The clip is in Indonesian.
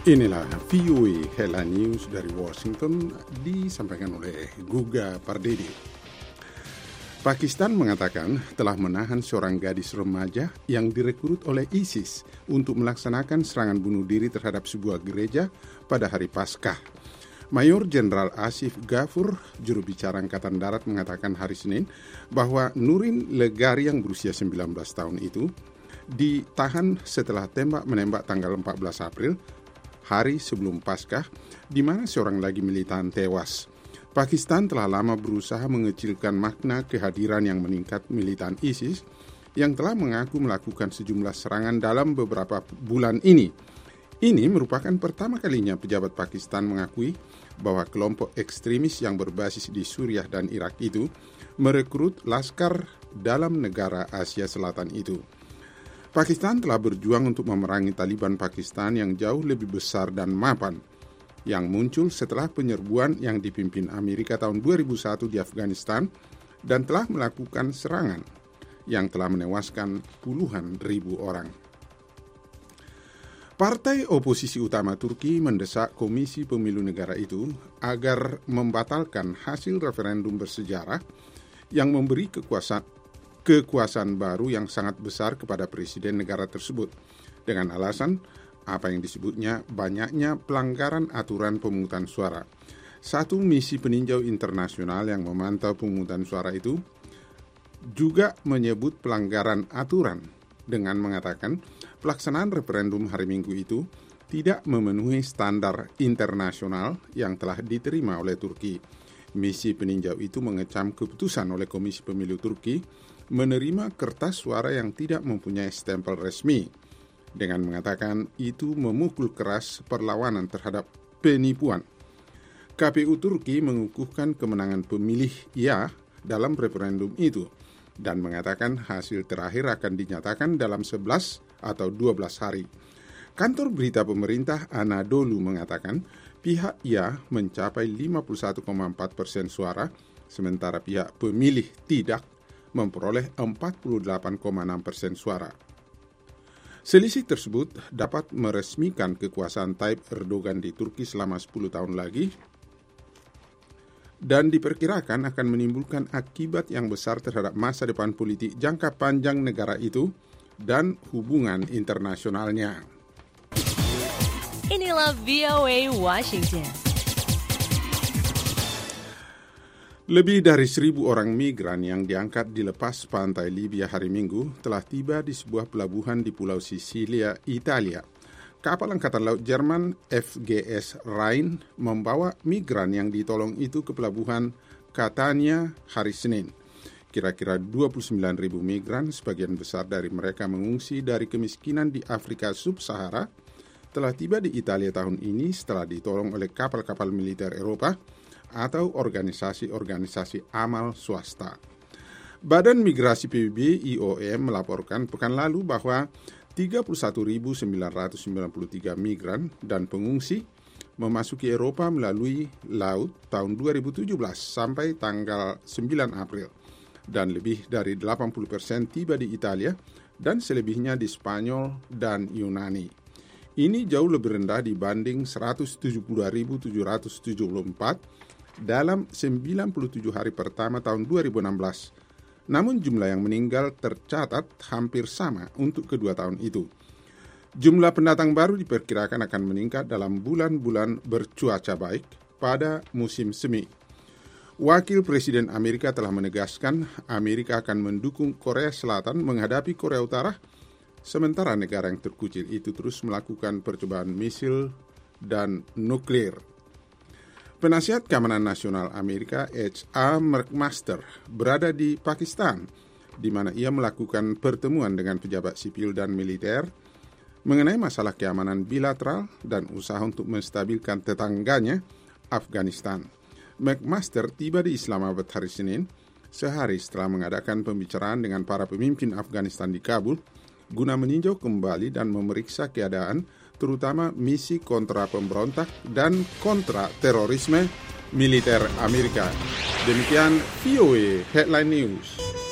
Inilah VOA Headline News dari Washington disampaikan oleh Guga Pardede. Pakistan mengatakan telah menahan seorang gadis remaja yang direkrut oleh ISIS untuk melaksanakan serangan bunuh diri terhadap sebuah gereja pada hari Paskah. Mayor Jenderal Asif Ghafur, juru bicara Angkatan Darat, mengatakan hari Senin bahwa Nurin Legari yang berusia 19 tahun itu ditahan setelah tembak-menembak tanggal 14 April, hari sebelum Paskah, di mana seorang lagi militan tewas. Pakistan telah lama berusaha mengecilkan makna kehadiran yang meningkat militan ISIS yang telah mengaku melakukan sejumlah serangan dalam beberapa bulan ini. Ini merupakan pertama kalinya pejabat Pakistan mengakui bahwa kelompok ekstremis yang berbasis di Suriah dan Irak itu merekrut laskar dalam negara Asia Selatan itu. Pakistan telah berjuang untuk memerangi Taliban Pakistan yang jauh lebih besar dan mapan, yang muncul setelah penyerbuan yang dipimpin Amerika tahun 2001 di Afghanistan dan telah melakukan serangan yang telah menewaskan puluhan ribu orang. Partai oposisi utama Turki mendesak Komisi Pemilu Negara itu agar membatalkan hasil referendum bersejarah yang memberi kekuasaan baru yang sangat besar kepada presiden negara tersebut dengan alasan apa yang disebutnya banyaknya pelanggaran aturan pemungutan suara. Satu misi peninjau internasional yang memantau pemungutan suara itu juga menyebut pelanggaran aturan dengan mengatakan pelaksanaan referendum hari Minggu itu tidak memenuhi standar internasional yang telah diterima oleh Turki. Misi peninjau itu mengecam keputusan oleh Komisi Pemilu Turki menerima kertas suara yang tidak mempunyai stempel resmi, dengan mengatakan itu memukul keras perlawanan terhadap penipuan. KPU Turki mengukuhkan kemenangan pemilih ya dalam referendum itu dan mengatakan hasil terakhir akan dinyatakan dalam 11 atau 12 hari. Kantor berita pemerintah Anadolu mengatakan pihak ya mencapai 51,4% suara, sementara pihak pemilih tidak memperoleh 48,6% suara. Selisih tersebut dapat meresmikan kekuasaan Tayyip Erdogan di Turki selama 10 tahun lagi dan diperkirakan akan menimbulkan akibat yang besar terhadap masa depan politik jangka panjang negara itu dan hubungan internasionalnya. Inilah VOA Washington. Lebih dari 1.000 orang migran yang diangkat di lepas pantai Libya hari Minggu telah tiba di sebuah pelabuhan di Pulau Sisilia, Italia. Kapal Angkatan Laut Jerman FGS Rhein membawa migran yang ditolong itu ke pelabuhan Catania hari Senin. Kira-kira 29.000 migran, sebagian besar dari mereka mengungsi dari kemiskinan di Afrika Sub-Sahara, telah tiba di Italia tahun ini setelah ditolong oleh kapal-kapal militer Eropa atau organisasi-organisasi amal swasta. Badan Migrasi PBB IOM melaporkan pekan lalu bahwa 31.993 migran dan pengungsi memasuki Eropa melalui laut tahun 2017 sampai tanggal 9 April dan lebih dari 80% tiba di Italia dan selebihnya di Spanyol dan Yunani. Ini jauh lebih rendah dibanding 172.774 dalam 97 hari pertama tahun 2016. Namun jumlah yang meninggal tercatat hampir sama untuk kedua tahun itu. Jumlah pendatang baru diperkirakan akan meningkat dalam bulan-bulan bercuaca baik pada musim semi. Wakil Presiden Amerika telah menegaskan Amerika akan mendukung Korea Selatan menghadapi Korea Utara, sementara negara yang terkucil itu terus melakukan percobaan misil dan nuklir. Penasihat Keamanan Nasional Amerika H.A. McMaster berada di Pakistan, di mana ia melakukan pertemuan dengan pejabat sipil dan militer mengenai masalah keamanan bilateral dan usaha untuk menstabilkan tetangganya, Afghanistan. McMaster tiba di Islamabad hari Senin, sehari setelah mengadakan pembicaraan dengan para pemimpin Afghanistan di Kabul, guna meninjau kembali dan memeriksa keadaan terutama misi kontra pemberontak dan kontra terorisme militer Amerika. Demikian VOA Headline News.